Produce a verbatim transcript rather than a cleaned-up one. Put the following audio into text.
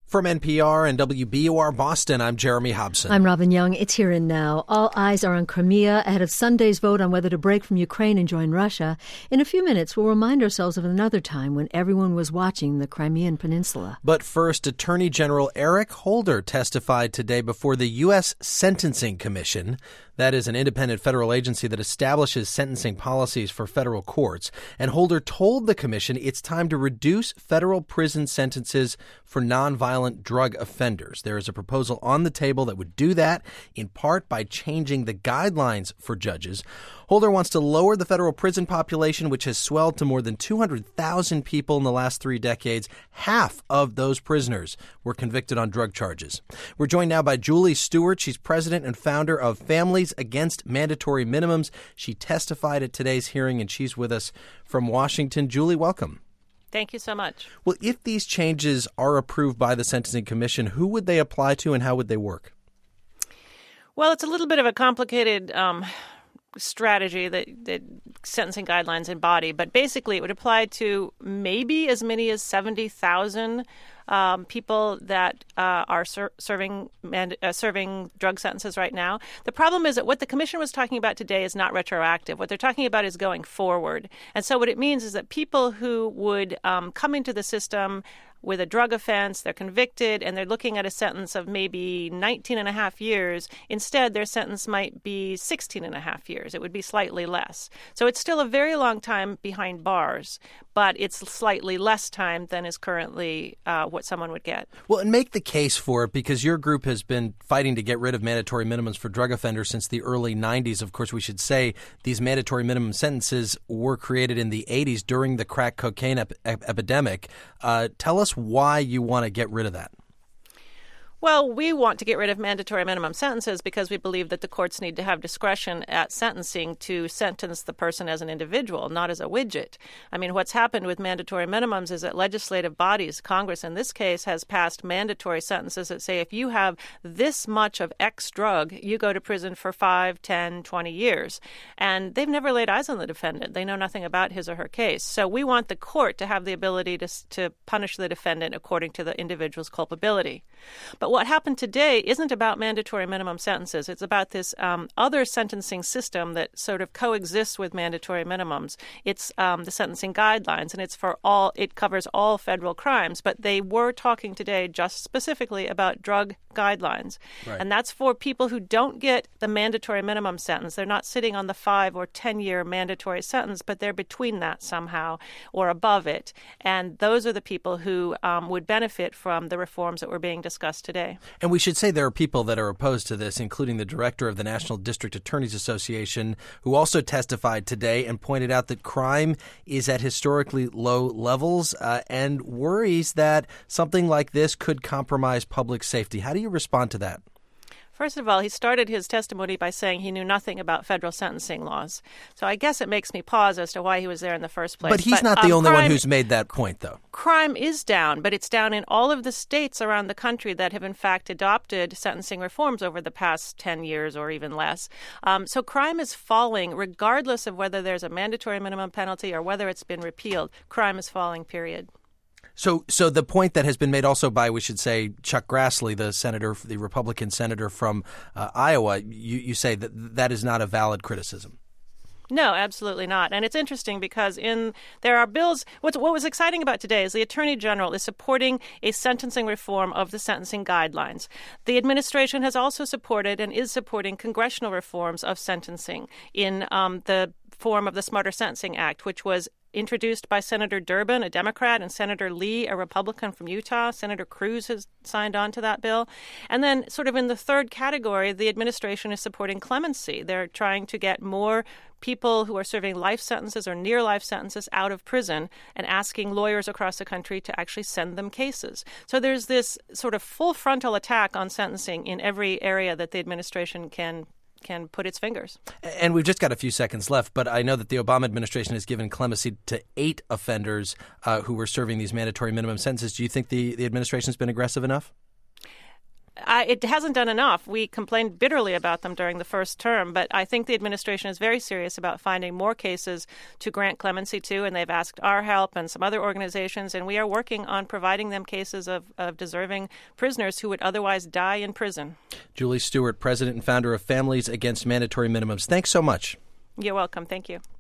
From N P R and W B U R Boston, I'm Jeremy Hobson. I'm Robin Young. It's Here and Now. All eyes are on Crimea ahead of Sunday's vote on whether to break from Ukraine and join Russia. In a few minutes, we'll remind ourselves of another time when everyone was watching the Crimean Peninsula. But first, Attorney General Eric Holder testified today before the U S Sentencing Commission. That is an independent federal agency that establishes sentencing policies for federal courts. And Holder told the commission it's time to reduce federal prison sentences for nonviolent drug offenders. There is a proposal on the table that would do that, in part by changing the guidelines for judges. Holder wants to lower the federal prison population, which has swelled to more than two hundred thousand people in the last three decades. Half of those prisoners were convicted on drug charges. We're joined now by Julie Stewart. She's president and founder of Families Against Mandatory Minimums. She testified at today's hearing, and she's with us from Washington. Julie, welcome. Thank you so much. Well, if these changes are approved by the Sentencing Commission, who would they apply to and how would they work? Well, it's a little bit of a complicated um, strategy that, that sentencing guidelines embody, but basically it would apply to maybe as many as seventy thousand Um, people that uh, are ser- serving man- uh, serving drug sentences right now. The problem is that what the commission was talking about today is not retroactive. What they're talking about is going forward. And so what it means is that people who would um, come into the system with a drug offense, they're convicted, and they're looking at a sentence of maybe nineteen and a half years. Instead, their sentence might be sixteen and a half years. It would be slightly less. So it's still a very long time behind bars, but it's slightly less time than is currently uh, what someone would get. Well, and make the case for it, because your group has been fighting to get rid of mandatory minimums for drug offenders since the early nineties. Of course, we should say these mandatory minimum sentences were created in the eighties during the crack cocaine ep- ep- epidemic. Uh, tell us why you want to get rid of that. Well, we want to get rid of mandatory minimum sentences because we believe that the courts need to have discretion at sentencing to sentence the person as an individual, not as a widget. I mean, what's happened with mandatory minimums is that legislative bodies, Congress in this case, has passed mandatory sentences that say if you have this much of X drug, you go to prison for five, ten, twenty years. And they've never laid eyes on the defendant. They know nothing about his or her case. So we want the court to have the ability to, to punish the defendant according to the individual's culpability. But what happened today isn't about mandatory minimum sentences. It's about this um, other sentencing system that sort of coexists with mandatory minimums. It's um, the sentencing guidelines, and it's for all. It covers all federal crimes. But they were talking today just specifically about drug guidelines, right. And that's for people who don't get the mandatory minimum sentence. They're not sitting on the five or ten year mandatory sentence, but they're between that somehow or above it. And those are the people who um, would benefit from the reforms that were being discussed today. And we should say there are people that are opposed to this, including the director of the National District Attorneys Association, who also testified today and pointed out that crime is at historically low levels uh, and worries that something like this could compromise public safety. How do you respond to that? First of all, he started his testimony by saying he knew nothing about federal sentencing laws. So I guess it makes me pause as to why he was there in the first place. But he's but, not the um, only crime, one who's made that point, though. Crime is down, but it's down in all of the states around the country that have, in fact, adopted sentencing reforms over the past ten years or even less. Um, so crime is falling regardless of whether there's a mandatory minimum penalty or whether it's been repealed. Crime is falling, period. So so the point that has been made also by, we should say, Chuck Grassley, the senator, the Republican senator from uh, Iowa, you, you say that that is not a valid criticism. No, absolutely not. And it's interesting because in there are bills. What's, what was exciting about today is the Attorney General is supporting a sentencing reform of the sentencing guidelines. The administration has also supported and is supporting congressional reforms of sentencing in um, the form of the Smarter Sentencing Act, which was introduced by Senator Durbin, a Democrat, and Senator Lee, a Republican from Utah. Senator Cruz has signed on to that bill. And then sort of in the third category, the administration is supporting clemency. They're trying to get more people who are serving life sentences or near life sentences out of prison and asking lawyers across the country to actually send them cases. So there's this sort of full frontal attack on sentencing in every area that the administration can can put its fingers. And we've just got a few seconds left, but I know that the Obama administration has given clemency to eight offenders uh, who were serving these mandatory minimum sentences. Do you think the, the administration has been aggressive enough? I, it hasn't done enough. We complained bitterly about them during the first term, but I think the administration is very serious about finding more cases to grant clemency to, and they've asked our help and some other organizations, and we are working on providing them cases of, of deserving prisoners who would otherwise die in prison. Julie Stewart, president and founder of Families Against Mandatory Minimums. Thanks so much. You're welcome. Thank you.